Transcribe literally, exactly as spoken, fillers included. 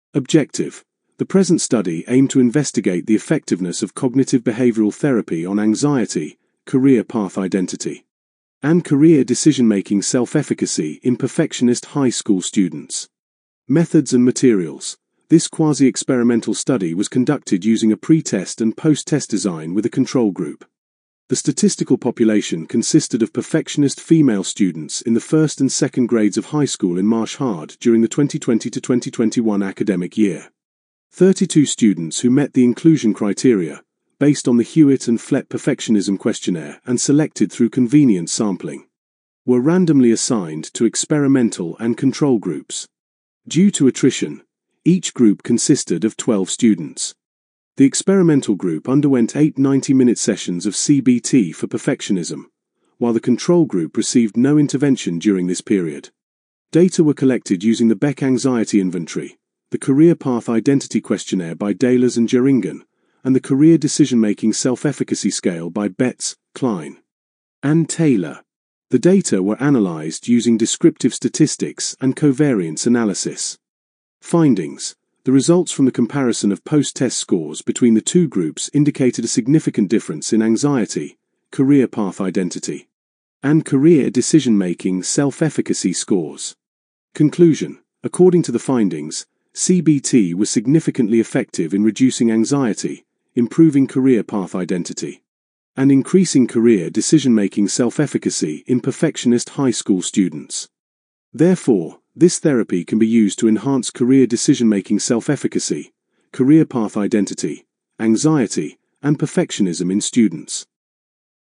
Objective: the present study aimed to investigate the effectiveness of cognitive behavioral therapy on anxiety, career path identity, and career decision-making self-efficacy in perfectionist high school students. Methods and materials. This quasi-experimental study was conducted using a pre-test and post-test design with a control group. The statistical population consisted of perfectionist female students in the first and second grades of high school in Marshard during the twenty twenty to twenty twenty-one academic year. thirty-two students who met the inclusion criteria, based on the Hewitt and Flett Perfectionism Questionnaire and selected through convenience sampling, were randomly assigned to experimental and control groups. Due to attrition, each group consisted of twelve students. The experimental group underwent eight ninety-minute sessions of C B T for perfectionism, while the control group received no intervention during this period. Data were collected using the Beck Anxiety Inventory, the Career Path Identity Questionnaire by Dahlers and Jeringen, and the Career Decision-Making Self-Efficacy Scale by Betts, Klein, and Taylor. The data were analyzed using descriptive statistics and covariance analysis. Findings. The results from the comparison of post-test scores between the two groups indicated a significant difference in anxiety, career path identity, and career decision-making self-efficacy scores. Conclusion. According to the findings, C B T was significantly effective in reducing anxiety, improving career path identity, and increasing career decision-making self-efficacy in perfectionist high school students. Therefore, this therapy can be used to enhance career decision-making self-efficacy, career path identity, anxiety, and perfectionism in students.